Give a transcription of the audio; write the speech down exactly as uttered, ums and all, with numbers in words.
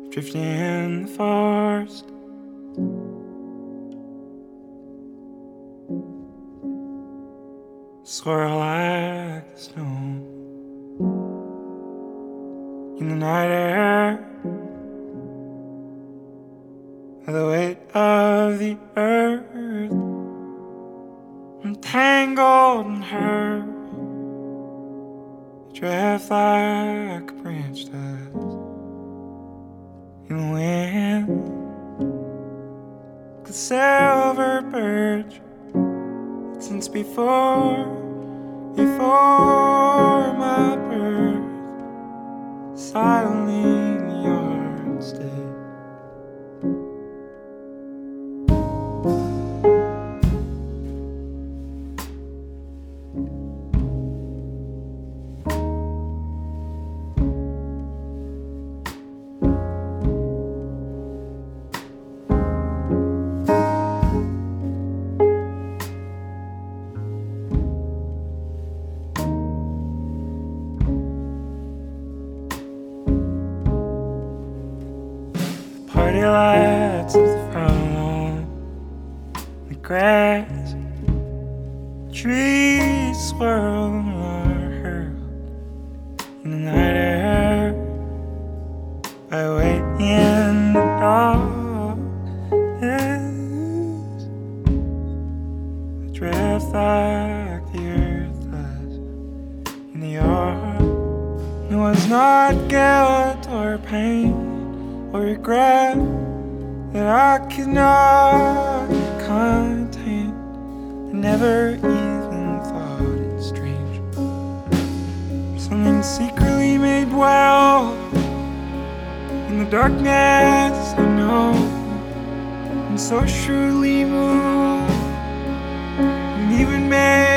drifting in the forest. Swirl like the snow in the night air. The weight of the earth entangled in her. Drift like a branch does in the wind. The silver birch, since before, before my birth, silently in the yard stayed. Party lights of the front lawn, the grass, trees swirl and whirl in the night air. I wait in the dark, yes. I drift like the earth does in the yard. It was not guilt or pain or regret that I could not contain. I never even thought it strange. Something secretly made well in the darkness, I know. I'm so shrewdly moved and even made